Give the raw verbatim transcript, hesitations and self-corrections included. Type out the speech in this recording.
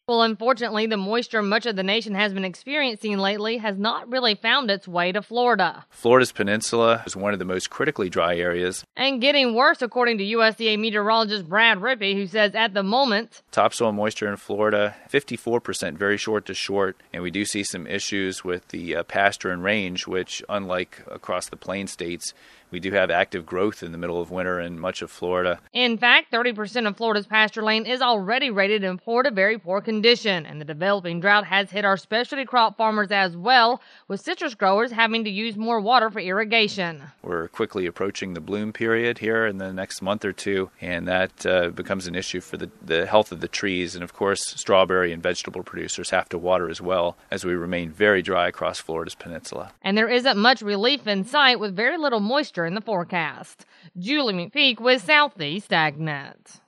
Well, unfortunately, the moisture much of the nation has been experiencing lately has not really found its way to Florida. Florida's peninsula is one of the most critically dry areas. And getting worse, according to U S D A meteorologist Brad Rippey, who says at the moment, topsoil moisture in Florida, fifty-four percent, very short to short, and we do see some issues with the uh, pasture and range, which, unlike across the plain states, we do have active growth in the middle of winter in much of Florida. In fact, thirty percent of Florida's pasture land is already rated in poor to very poor condition, and the developing drought has hit our specialty crop farmers as well, with citrus growers having to use more water for irrigation. We're quickly approaching the bloom period here in the next month or two, and that uh, becomes an issue for the, the health of the trees. And of course, strawberry and vegetable producers have to water as well, as we remain very dry across Florida's peninsula. And there isn't much relief in sight with very little moisture in the forecast. Julie McPeak with Southeast AgNet.